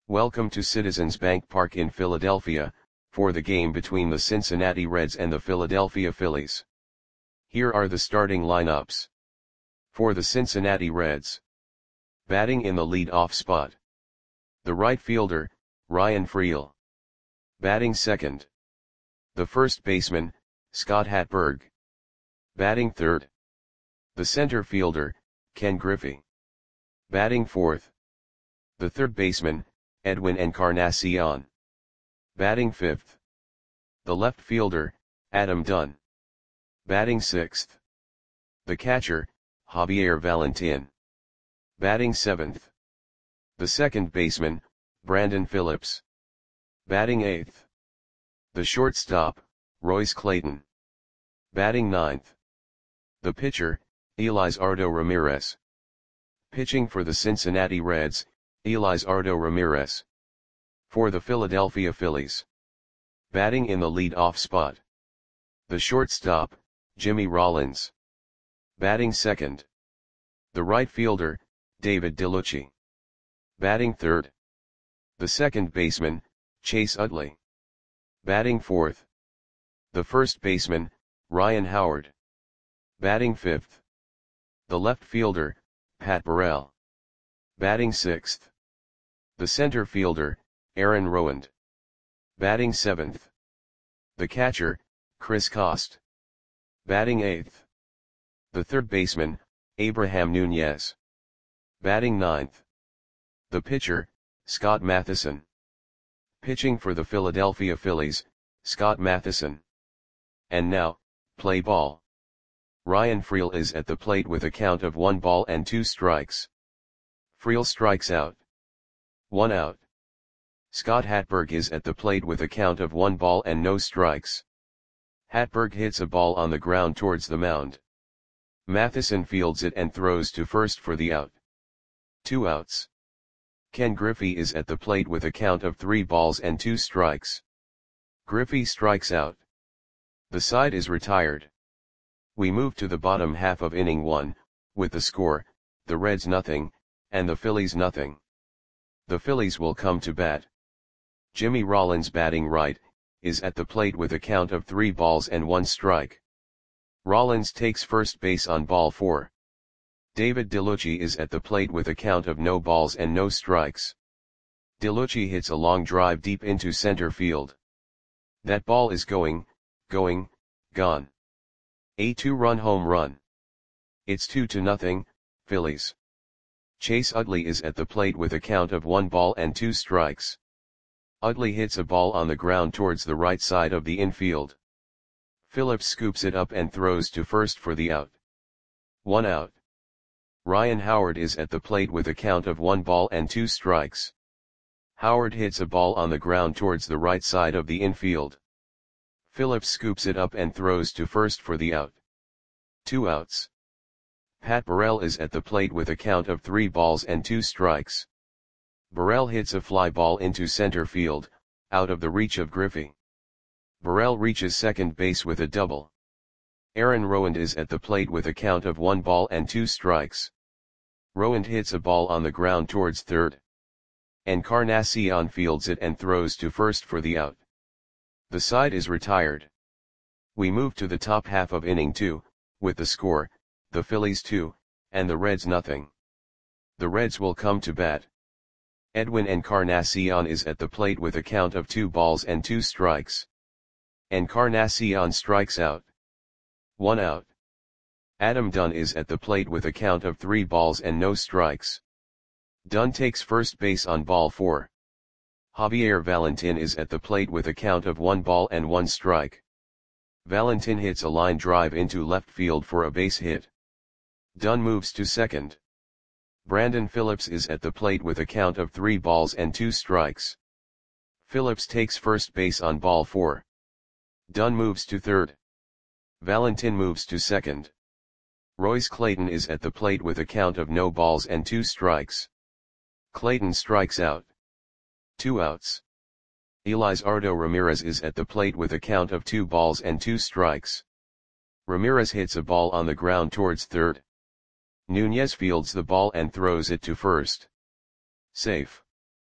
Welcome to Citizens Bank Park in Philadelphia, for the game between the Cincinnati Reds and the Philadelphia Phillies. Here are the starting lineups. For the Cincinnati Reds. Batting in the lead-off spot. The right fielder, Ryan Freel. Batting second. The first baseman, Scott Hatteberg. Batting third. The center fielder, Ken Griffey. Batting fourth. The third baseman, Edwin Encarnacion. Batting fifth. The left fielder, Adam Dunn. Batting sixth. The catcher, Javier Valentin. Batting seventh. The second baseman, Brandon Phillips. Batting eighth. The shortstop, Royce Clayton. Batting ninth. The pitcher, Elisardo Ramirez. Pitching for the Cincinnati Reds, Elisardo Ramirez. For the Philadelphia Phillies. Batting in the lead-off spot. The shortstop, Jimmy Rollins. Batting second. The right fielder, David DeLucci. Batting third. The second baseman, Chase Utley. Batting fourth. The first baseman, Ryan Howard. Batting fifth. The left fielder, Pat Burrell. Batting sixth. The center fielder, Aaron Rowand. Batting seventh. The catcher, Chris Coste. Batting eighth. The third baseman, Abraham Nunez. Batting ninth. The pitcher, Scott Matheson. Pitching for the Philadelphia Phillies, Scott Matheson. And now, play ball. Ryan Freel is at the plate with a count of 1 ball and 2 strikes. Freel strikes out. 1 out. Scott Hatteberg is at the plate with a count of 1 ball and no strikes. Hatteberg hits a ball on the ground towards the mound. Matheson fields it and throws to first for the out. 2 outs. Ken Griffey is at the plate with a count of 3 balls and 2 strikes. Griffey strikes out. The side is retired. We move to the bottom half of inning 1, with the score, the Reds nothing, and the Phillies nothing. The Phillies will come to bat. Jimmy Rollins batting right, is at the plate with a count of 3 balls and 1 strike. Rollins takes first base on ball 4. David DeLucci is at the plate with a count of no balls and no strikes. DeLucci hits a long drive deep into center field. That ball is gone. A 2-run home run. It's 2-0, Phillies. Chase Utley is at the plate with a count of 1 ball and 2 strikes. Utley hits a ball on the ground towards the right side of the infield. Phillips scoops it up and throws to first for the out. 1 out. Ryan Howard is at the plate with a count of 1 ball and 2 strikes. Howard hits a ball on the ground towards the right side of the infield. Phillips scoops it up and throws to first for the out. 2 outs. Pat Burrell is at the plate with a count of 3 balls and 2 strikes. Burrell hits a fly ball into center field, out of the reach of Griffey. Burrell reaches second base with a double. Aaron Rowand is at the plate with a count of 1 ball and 2 strikes. Rowand hits a ball on the ground towards third. Encarnacion fields it and throws to first for the out. The side is retired. We move to the top half of inning 2, with the score, the Phillies 2, and the Reds nothing. The Reds will come to bat. Edwin Encarnacion is at the plate with a count of 2 balls and 2 strikes. Encarnacion strikes out. 1 out. Adam Dunn is at the plate with a count of 3 balls and no strikes. Dunn takes first base on ball 4. Javier Valentin is at the plate with a count of 1 ball and 1 strike. Valentin hits a line drive into left field for a base hit. Dunn moves to second. Brandon Phillips is at the plate with a count of 3 balls and 2 strikes. Phillips takes first base on ball 4. Dunn moves to third. Valentin moves to second. Royce Clayton is at the plate with a count of no balls and 2 strikes. Clayton strikes out. 2 outs. Elisardo Ramirez is at the plate with a count of 2 balls and 2 strikes. Ramirez hits a ball on the ground towards third. Nunez fields the ball and throws it to first. Safe.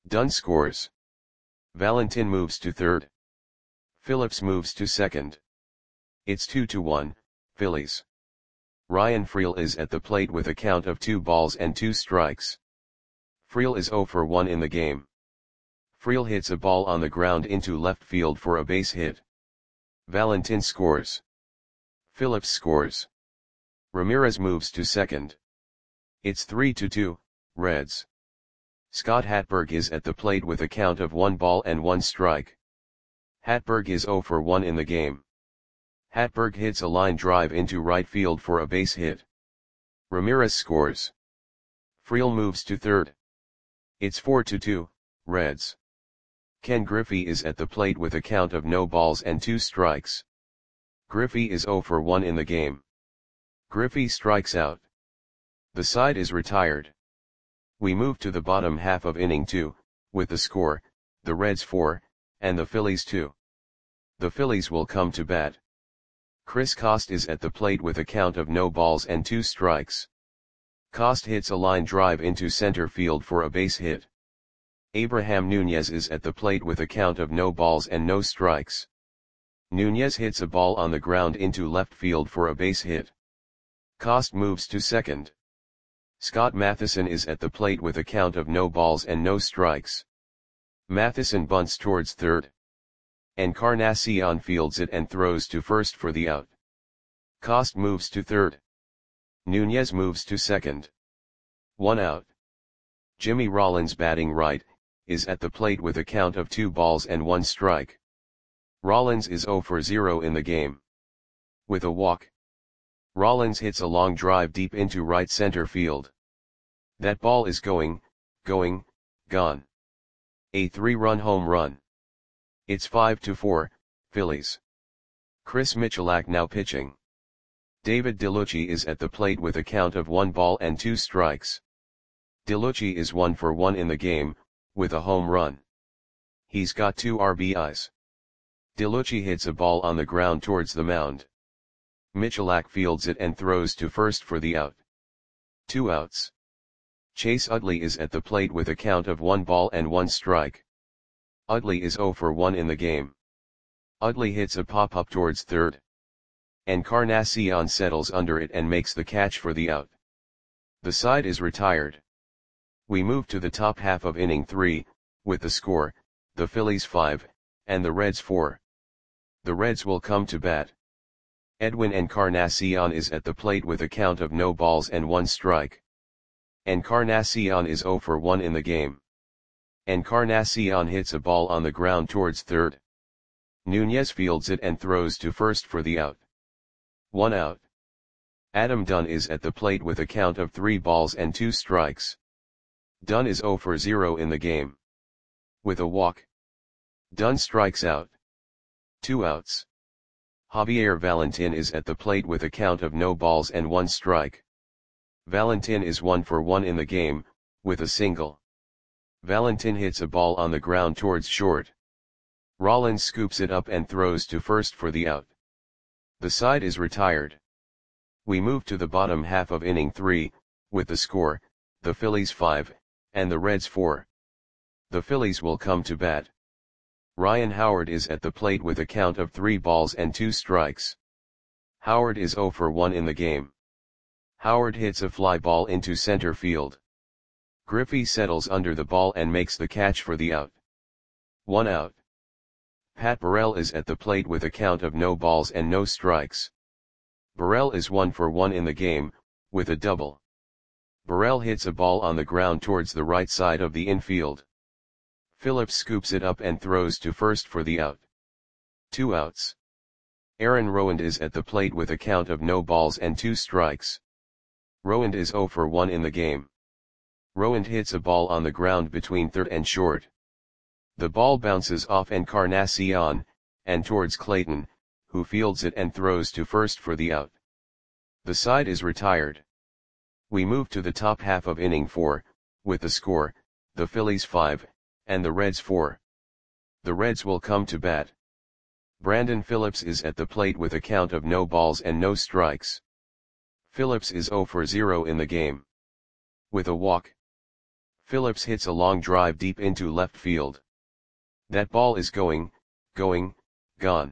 Dunn scores. Valentin moves to third. Phillips moves to second. It's 2-1, Phillies. Ryan Freel is at the plate with a count of 2 balls and 2 strikes. Freel is 0 for 1 in the game. Freel hits a ball on the ground into left field for a base hit. Valentin scores. Phillips scores. Ramirez moves to second. It's 3-2, Reds. Scott Hatberg is at the plate with a count of 1 ball and 1 strike. Hatberg is 0 for 1 in the game. Hatberg hits a line drive into right field for a base hit. Ramirez scores. Freel moves to third. It's 4-2, Reds. Ken Griffey is at the plate with a count of no balls and 2 strikes. Griffey is 0 for 1 in the game. Griffey strikes out. The side is retired. We move to the bottom half of inning 2, with the score, the Reds 4, and the Phillies 2. The Phillies will come to bat. Chris Coste is at the plate with a count of no balls and 2 strikes. Coste hits a line drive into center field for a base hit. Abraham Nunez is at the plate with a count of no balls and no strikes. Nunez hits a ball on the ground into left field for a base hit. Coste moves to second. Scott Matheson is at the plate with a count of no balls and no strikes. Matheson bunts towards third. Encarnacion fields it and throws to first for the out. Coste moves to third. Nunez moves to second. 1 out. Jimmy Rollins, batting right, is at the plate with a count of 2 balls and 1 strike. Rollins is 0 for 0 in the game. With a walk. Rollins hits a long drive deep into right center field. That ball is gone. A 3-run home run. It's 5-4, Phillies. Chris Michalak now pitching. David DeLucci is at the plate with a count of 1 ball and 2 strikes. DeLucci is 1 for 1 in the game, with a home run. He's got 2 RBIs. DeLucci hits a ball on the ground towards the mound. Michalak fields it and throws to first for the out. 2 outs. Chase Utley is at the plate with a count of 1 ball and 1 strike. Utley is 0 for 1 in the game. Utley hits a pop-up towards third. Encarnacion settles under it and makes the catch for the out. The side is retired. We move to the top half of inning 3, with the score, the Phillies 5, and the Reds 4. The Reds will come to bat. Edwin Encarnacion is at the plate with a count of no balls and 1 strike. Encarnacion is 0 for 1 in the game. Encarnacion hits a ball on the ground towards third. Nunez fields it and throws to first for the out. 1 out. Adam Dunn is at the plate with a count of 3 balls and 2 strikes. Dunn is 0 for 0 in the game. With a walk. Dunn strikes out. 2 outs. Javier Valentin is at the plate with a count of no balls and 1 strike. Valentin is 1 for 1 in the game, with a single. Valentin hits a ball on the ground towards short. Rollins scoops it up and throws to first for the out. The side is retired. We move to the bottom half of inning 3, with the score, the Phillies 5, and the Reds 4. The Phillies will come to bat. Ryan Howard is at the plate with a count of 3 balls and 2 strikes. Howard is 0 for 1 in the game. Howard hits a fly ball into center field. Griffey settles under the ball and makes the catch for the out. 1 out. Pat Burrell is at the plate with a count of no balls and no strikes. Burrell is 1 for 1 in the game, with a double. Burrell hits a ball on the ground towards the right side of the infield. Phillips scoops it up and throws to first for the out. 2 outs. Aaron Rowand is at the plate with a count of no balls and 2 strikes. Rowand is 0 for 1 in the game. Rowand hits a ball on the ground between third and short. The ball bounces off Encarnacion, and towards Clayton, who fields it and throws to first for the out. The side is retired. We move to the top half of inning 4, with the score, the Phillies 5, and the Reds 4. The Reds will come to bat. Brandon Phillips is at the plate with a count of no balls and no strikes. Phillips is 0 for 0 in the game. With a walk. Phillips hits a long drive deep into left field. That ball is going, gone.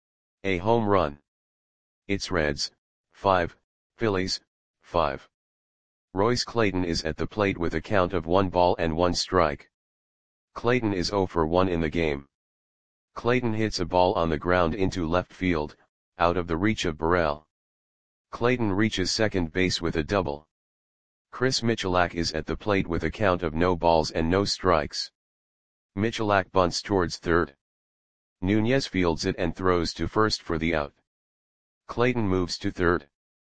A home run. It's Reds, 5, Phillies, 5. Royce Clayton is at the plate with a count of 1 ball and 1 strike. Clayton is 0 for 1 in the game. Clayton hits a ball on the ground into left field, out of the reach of Burrell. Clayton reaches second base with a double. Chris Michalak is at the plate with a count of no balls and no strikes. Michalak bunts towards third. Nunez fields it and throws to first for the out. Clayton moves to third.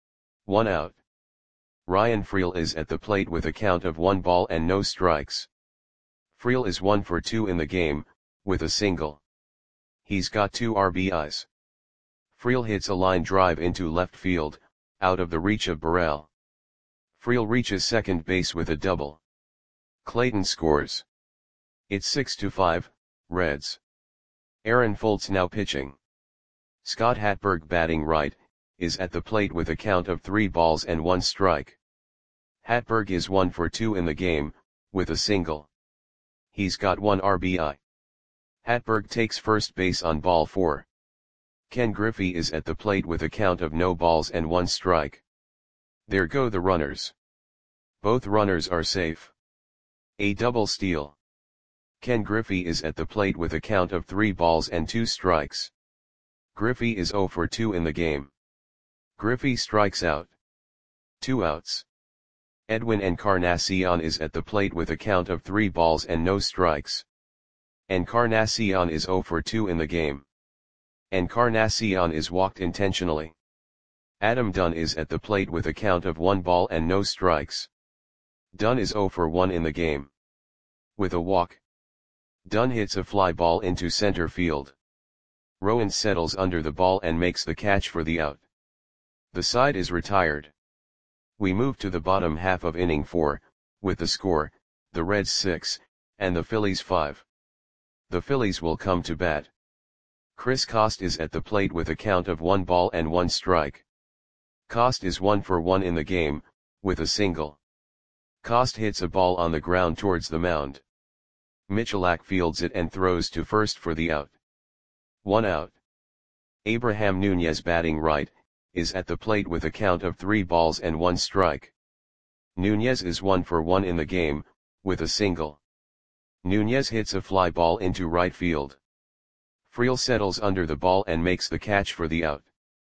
1 out. Ryan Freel is at the plate with a count of 1 ball and no strikes. Freel is 1 for 2 in the game, with a single. He's got 2 RBIs. Freel hits a line drive into left field, out of the reach of Burrell. Freel reaches second base with a double. Clayton scores. It's 6-5, Reds. Aaron Foltz now pitching. Scott Hatberg batting right, is at the plate with a count of 3 balls and 1 strike. Hatberg is 1 for 2 in the game, with a single. He's got 1 RBI. Hatberg takes first base on ball 4. Ken Griffey is at the plate with a count of no balls and 1 strike. There go the runners. Both runners are safe. A double steal. Ken Griffey is at the plate with a count of 3 balls and 2 strikes. Griffey is 0 for 2 in the game. Griffey strikes out. 2 outs. Edwin Encarnacion is at the plate with a count of 3 balls and no strikes. Encarnacion is 0 for 2 in the game. Encarnacion is walked intentionally. Adam Dunn is at the plate with a count of 1 ball and no strikes. Dunn is 0 for 1 in the game. With a walk. Dunn hits a fly ball into center field. Rowan settles under the ball and makes the catch for the out. The side is retired. We move to the bottom half of inning 4, with the score, the Reds 6, and the Phillies 5. The Phillies will come to bat. Chris Coste is at the plate with a count of 1 ball and 1 strike. Coste is 1 for 1 in the game, with a single. Coste hits a ball on the ground towards the mound. Michalak fields it and throws to first for the out. 1 out. Abraham Nunez batting right, is at the plate with a count of 3 balls and 1 strike. Nunez is 1 for 1 in the game, with a single. Nunez hits a fly ball into right field. Freel settles under the ball and makes the catch for the out.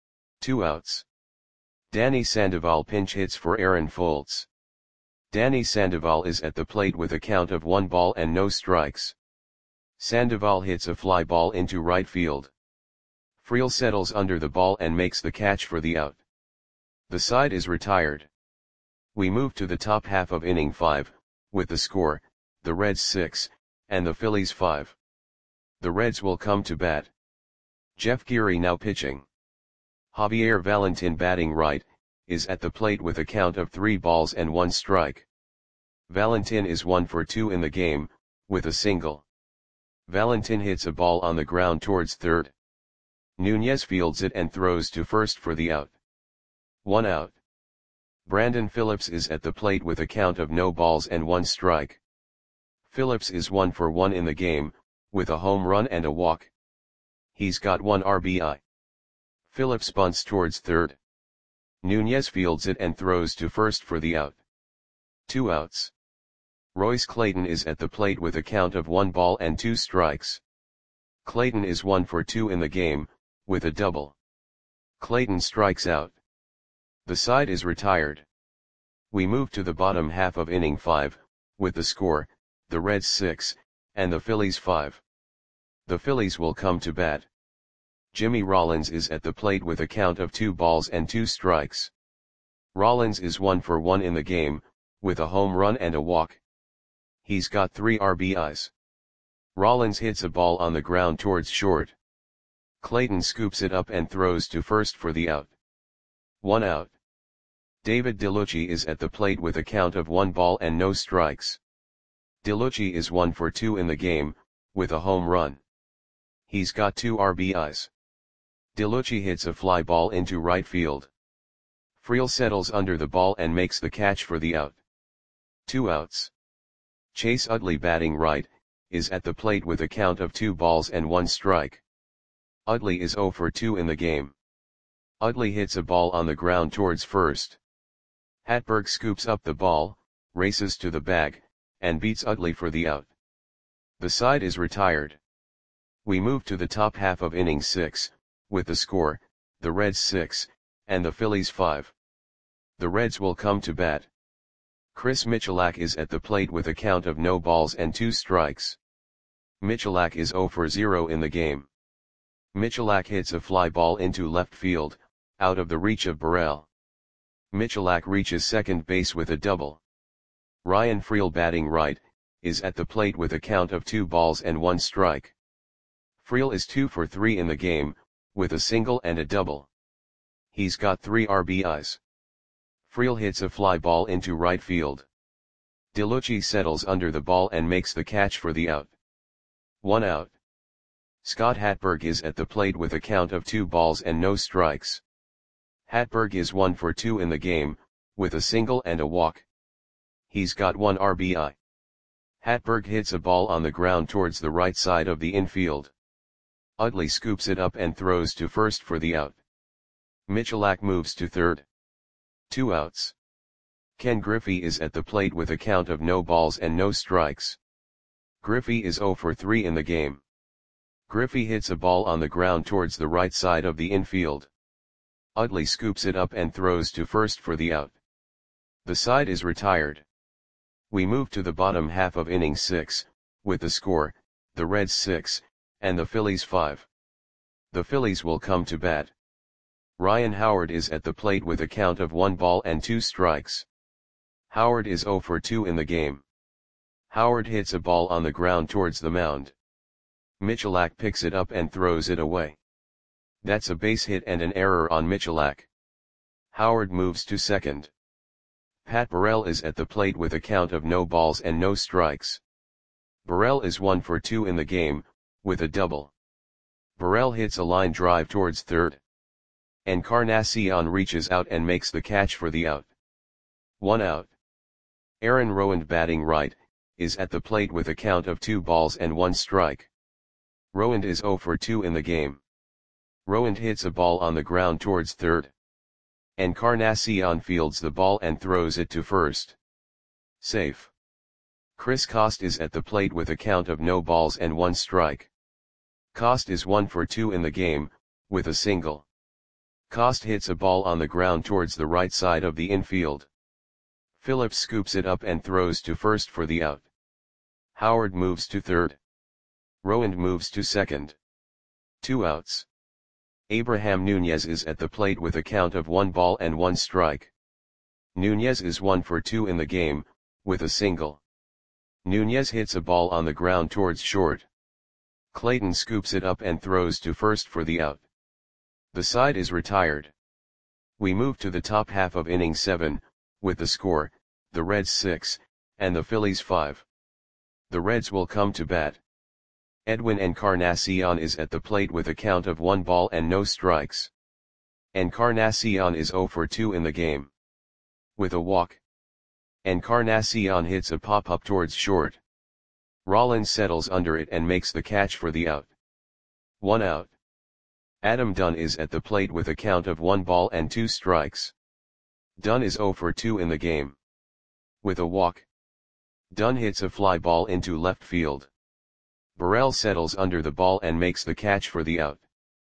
2 outs. Danny Sandoval pinch hits for Aaron Foltz. Danny Sandoval is at the plate with a count of 1 ball and no strikes. Sandoval hits a fly ball into right field. Freel settles under the ball and makes the catch for the out. The side is retired. We move to the top half of inning 5, with the score, the Reds 6, and the Phillies 5. The Reds will come to bat. Jeff Geary now pitching. Javier Valentin batting right, is at the plate with a count of 3 balls and 1 strike. Valentin is 1 for 2 in the game, with a single. Valentin hits a ball on the ground towards third. Nunez fields it and throws to first for the out. 1 out. Brandon Phillips is at the plate with a count of no balls and 1 strike. Phillips is 1 for 1 in the game, with a home run and a walk. He's got 1 RBI. Phillips bunts towards third. Nunez fields it and throws to first for the out. 2 outs. Royce Clayton is at the plate with a count of 1 ball and 2 strikes. Clayton is 1 for 2 in the game, with a double. Clayton strikes out. The side is retired. We move to the bottom half of inning 5, with the score, the Reds 6, and the Phillies 5. The Phillies will come to bat. Jimmy Rollins is at the plate with a count of 2 balls and 2 strikes. Rollins is 1 for 1 in the game, with a home run and a walk. He's got 3 RBIs. Rollins hits a ball on the ground towards short. Clayton scoops it up and throws to first for the out. 1 out. David DeLucci is at the plate with a count of 1 ball and no strikes. DeLucci is 1 for 2 in the game, with a home run. He's got 2 RBIs. DeLucci hits a fly ball into right field. Freel settles under the ball and makes the catch for the out. 2 outs. Chase Utley batting right, is at the plate with a count of 2 balls and 1 strike. Utley is 0 for 2 in the game. Utley hits a ball on the ground towards first. Hatberg scoops up the ball, races to the bag, and beats Utley for the out. The side is retired. We move to the top half of inning 6, with the score, the Reds 6, and the Phillies 5. The Reds will come to bat. Chris Michalak is at the plate with a count of no balls and 2 strikes. Michalak is 0 for 0 in the game. Michalak hits a fly ball into left field, out of the reach of Burrell. Michalak reaches second base with a double. Ryan Freel batting right, is at the plate with a count of 2 balls and 1 strike. Freel is 2 for 3 in the game, with a single and a double. He's got 3 RBIs. Freel hits a fly ball into right field. DeLucci settles under the ball and makes the catch for the out. 1 out. Scott Hatberg is at the plate with a count of 2 balls and no strikes. Hatberg is 1 for 2 in the game, with a single and a walk. He's got 1 RBI. Hatberg hits a ball on the ground towards the right side of the infield. Utley scoops it up and throws to first for the out. Michalak moves to third. 2 outs. Ken Griffey is at the plate with a count of no balls and no strikes. Griffey is 0 for 3 in the game. Griffey hits a ball on the ground towards the right side of the infield. Utley scoops it up and throws to first for the out. The side is retired. We move to the bottom half of inning 6, with the score, the Reds 6, and the Phillies 5. The Phillies will come to bat. Ryan Howard is at the plate with a count of 1 ball and 2 strikes. Howard is 0 for 2 in the game. Howard hits a ball on the ground towards the mound. Michalak picks it up and throws it away. That's a base hit and an error on Michalak. Howard moves to second. Pat Burrell is at the plate with a count of no balls and no strikes. Burrell is 1 for 2 in the game, with a double. Burrell hits a line drive towards third. Encarnacion reaches out and makes the catch for the out. 1 out. Aaron Rowand batting right, is at the plate with a count of 2 balls and 1 strike. Rowand is 0 for 2 in the game. Rowand hits a ball on the ground towards third. Encarnacion fields the ball and throws it to first. Safe. Chris Cost is at the plate with a count of no balls and 1 strike. Cost is 1 for 2 in the game, with a single. Cost hits a ball on the ground towards the right side of the infield. Phillips scoops it up and throws to first for the out. Howard moves to third. Rowand moves to second. 2 outs. Abraham Nunez is at the plate with a count of 1 ball and 1 strike. Nunez is 1 for 2 in the game, with a single. Nunez hits a ball on the ground towards short. Clayton scoops it up and throws to first for the out. The side is retired. We move to the top half of inning 7, with the score, the Reds 6, and the Phillies 5. The Reds will come to bat. Edwin Encarnacion is at the plate with a count of 1 ball and no strikes. Encarnacion is 0 for 2 in the game. With a walk. Encarnacion hits a pop-up towards short. Rollins settles under it and makes the catch for the out. 1 out. Adam Dunn is at the plate with a count of 1 ball and 2 strikes. Dunn is 0 for 2 in the game. With a walk. Dunn hits a fly ball into left field. Burrell settles under the ball and makes the catch for the out.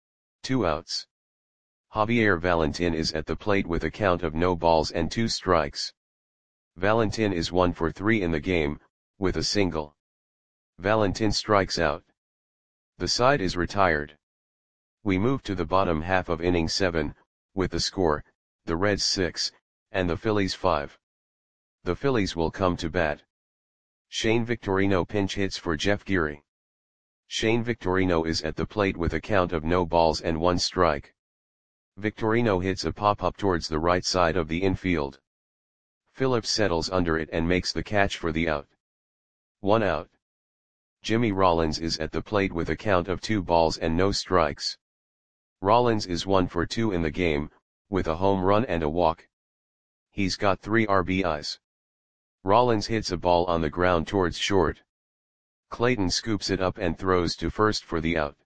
2 outs. Javier Valentin is at the plate with a count of no balls and 2 strikes. Valentin is 1 for 3 in the game, with a single. Valentin strikes out. The side is retired. We move to the bottom half of inning 7, with the score, the Reds 6, and the Phillies 5. The Phillies will come to bat. Shane Victorino pinch hits for Jeff Geary. Shane Victorino is at the plate with a count of no balls and 1 strike. Victorino hits a pop-up towards the right side of the infield. Phillips settles under it and makes the catch for the out. 1 out. Jimmy Rollins is at the plate with a count of 2 balls and no strikes. Rollins is 1 for 2 in the game, with a home run and a walk. He's got 3 RBIs. Rollins hits a ball on the ground towards short. Clayton scoops it up and throws to first for the out.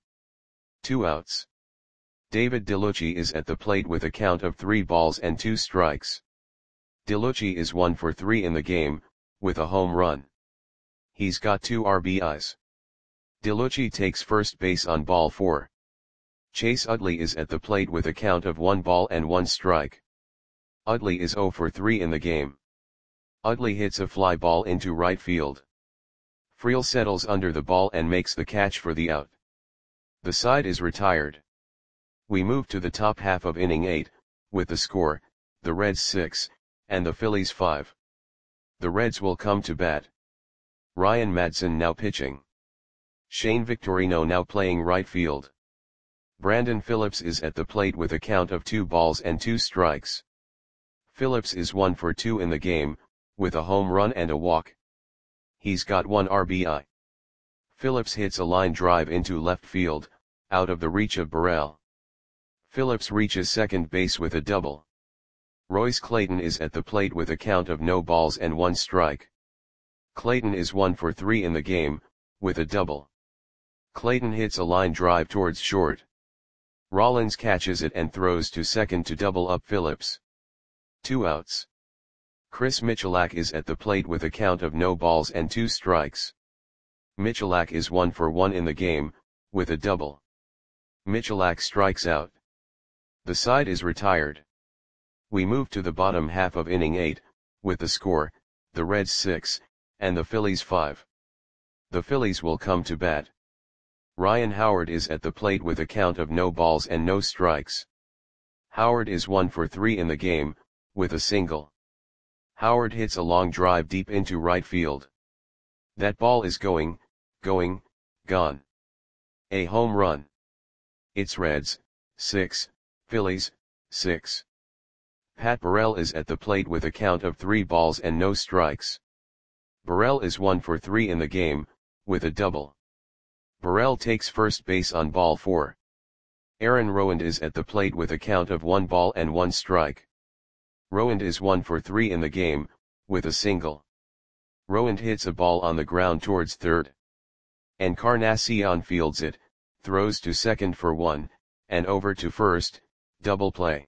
2 outs. David DeLucci is at the plate with a count of 3 balls and 2 strikes. DeLucci is 1 for 3 in the game, with a home run. He's got 2 RBIs. DeLucci takes first base on ball 4. Chase Utley is at the plate with a count of 1 ball and 1 strike. Utley is 0 for 3 in the game. Utley hits a fly ball into right field. Friel settles under the ball and makes the catch for the out. The side is retired. We move to the top half of inning 8, with the score, the Reds 6, and the Phillies 5. The Reds will come to bat. Ryan Madson now pitching. Shane Victorino now playing right field. Brandon Phillips is at the plate with a count of 2 balls and 2 strikes. Phillips is 1 for 2 in the game, with a home run and a walk. He's got 1 RBI. Phillips hits a line drive into left field, out of the reach of Burrell. Phillips reaches second base with a double. Royce Clayton is at the plate with a count of no balls and 1 strike. Clayton is 1 for 3 in the game, with a double. Clayton hits a line drive towards short. Rollins catches it and throws to second to double up Phillips. 2 outs. Chris Michalak is at the plate with a count of no balls and 2 strikes. Michalak is 1 for 1 in the game, with a double. Michalak strikes out. The side is retired. We move to the bottom half of inning 8, with the score, the Reds 6, and the Phillies 5. The Phillies will come to bat. Ryan Howard is at the plate with a count of no balls and no strikes. Howard is 1 for 3 in the game, with a single. Howard hits a long drive deep into right field. That ball is gone. A home run. It's Reds, 6, Phillies, 6. Pat Burrell is at the plate with a count of 3 balls and no strikes. Burrell is 1 for 3 in the game, with a double. Burrell takes first base on ball 4. Aaron Rowand is at the plate with a count of 1 ball and 1 strike. Rowand is 1 for 3 in the game, with a single. Rowand hits a ball on the ground towards third. Encarnacion fields it, throws to second for 1, and over to first, double play.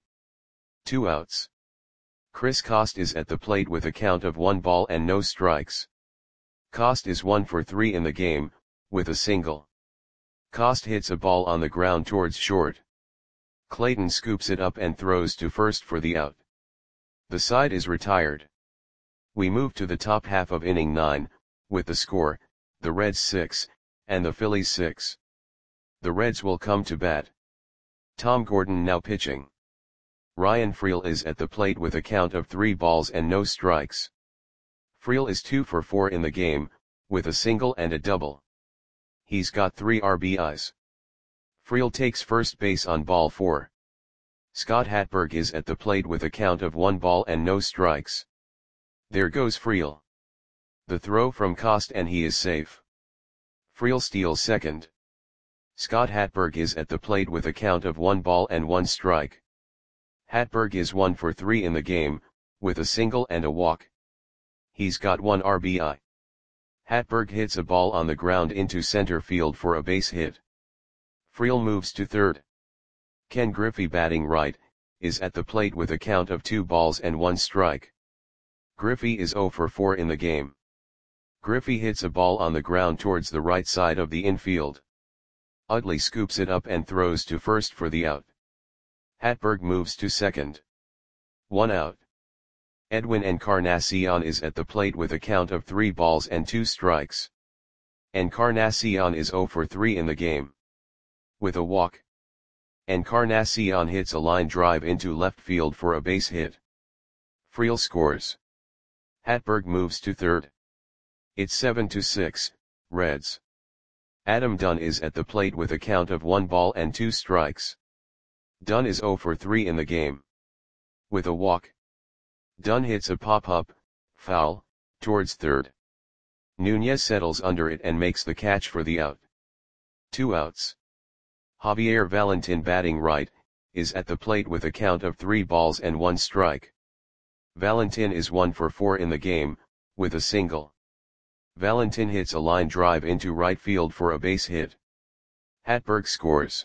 2 outs. Chris Cost is at the plate with a count of 1 ball and no strikes. Cost is 1 for 3 in the game, with a single. Cost hits a ball on the ground towards short. Clayton scoops it up and throws to first for the out. The side is retired. We move to the top half of inning 9, with the score, the Reds 6, and the Phillies 6. The Reds will come to bat. Tom Gordon now pitching. Ryan Friel is at the plate with a count of 3 balls and no strikes. Friel is 2 for 4 in the game, with a single and a double. He's got 3 RBIs. Friel takes first base on ball 4. Scott Hatberg is at the plate with a count of 1 ball and no strikes. There goes Friel. The throw from Cost and he is safe. Friel steals second. Scott Hatberg is at the plate with a count of 1 ball and 1 strike. Hatberg is 1 for 3 in the game, with a single and a walk. He's got 1 RBI. Hatberg hits a ball on the ground into center field for a base hit. Friel moves to third. Ken Griffey, batting right, is at the plate with a count of 2 balls and 1 strike. Griffey is 0 for 4 in the game. Griffey hits a ball on the ground towards the right side of the infield. Utley scoops it up and throws to first for the out. Hatberg moves to second. 1 out. Edwin Encarnacion is at the plate with a count of 3 balls and 2 strikes. Encarnacion is 0 for 3 in the game. With a walk. Encarnacion hits a line drive into left field for a base hit. Friel scores. Hatberg moves to third. It's 7-6, Reds. Adam Dunn is at the plate with a count of 1 ball and 2 strikes. Dunn is 0 for 3 in the game. With a walk. Dunn hits a pop-up, foul, towards third. Nunez settles under it and makes the catch for the out. 2 outs. Javier Valentin, batting right, is at the plate with a count of 3 balls and 1 strike. Valentin is 1 for 4 in the game, with a single. Valentin hits a line drive into right field for a base hit. Hatberg scores.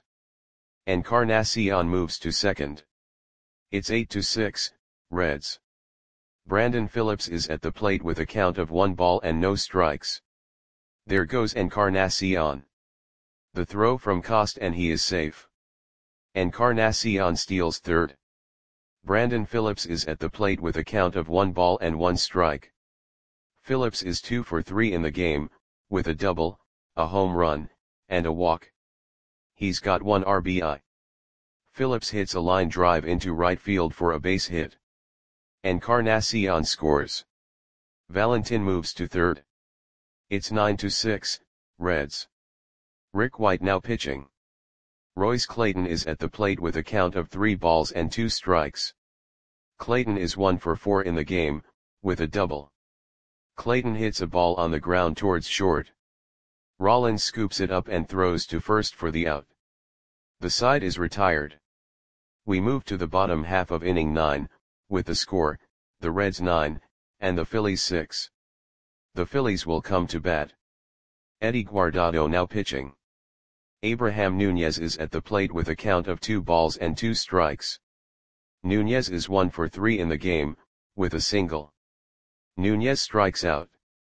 Encarnacion moves to second. It's 8-6, Reds. Brandon Phillips is at the plate with a count of 1 ball and no strikes. There goes Encarnacion. The throw from Cost and he is safe. Encarnacion steals third. Brandon Phillips is at the plate with a count of 1 ball and 1 strike. Phillips is 2 for 3 in the game, with a double, a home run, and a walk. He's got 1 RBI. Phillips hits a line drive into right field for a base hit. Encarnacion scores. Valentin moves to third. It's 9-6, Reds. Rick White now pitching. Royce Clayton is at the plate with a count of 3 balls and 2 strikes. Clayton is 1 for 4 in the game, with a double. Clayton hits a ball on the ground towards short. Rollins scoops it up and throws to first for the out. The side is retired. We move to the bottom half of inning 9, with the score, the Reds 9, and the Phillies 6. The Phillies will come to bat. Eddie Guardado now pitching. Abraham Nunez is at the plate with a count of 2 balls and 2 strikes. Nunez is 1 for 3 in the game, with a single. Nunez strikes out.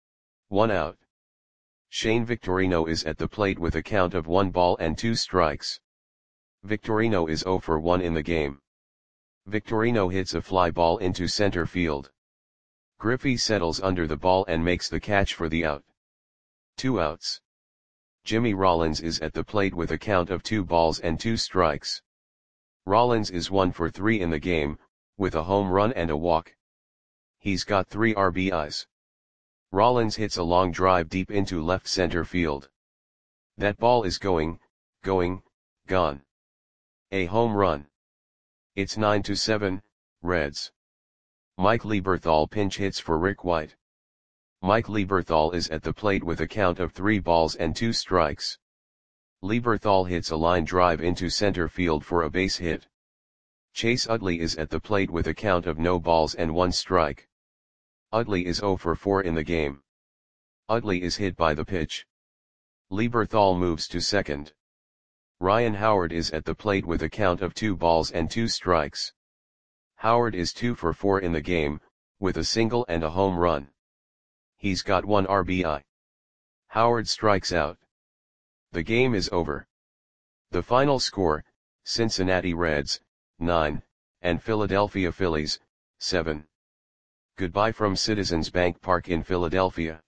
1 out. Shane Victorino is at the plate with a count of 1 ball and 2 strikes. Victorino is 0 for 1 in the game. Victorino hits a fly ball into center field. Griffey settles under the ball and makes the catch for the out. 2 outs. Jimmy Rollins is at the plate with a count of 2 balls and 2 strikes. Rollins is 1 for 3 in the game, with a home run and a walk. He's got 3 RBIs. Rollins hits a long drive deep into left center field. That ball is going, gone. A home run. It's 9-7, Reds. Mike Lieberthal pinch hits for Rick White. Mike Lieberthal is at the plate with a count of 3 balls and 2 strikes. Lieberthal hits a line drive into center field for a base hit. Chase Utley is at the plate with a count of no balls and 1 strike. Utley is 0 for 4 in the game. Utley is hit by the pitch. Lieberthal moves to second. Ryan Howard is at the plate with a count of 2 balls and 2 strikes. Howard is 2 for 4 in the game, with a single and a home run. He's got 1 RBI. Howard strikes out. The game is over. The final score, Cincinnati Reds, 9, and Philadelphia Phillies, 7. Goodbye from Citizens Bank Park in Philadelphia.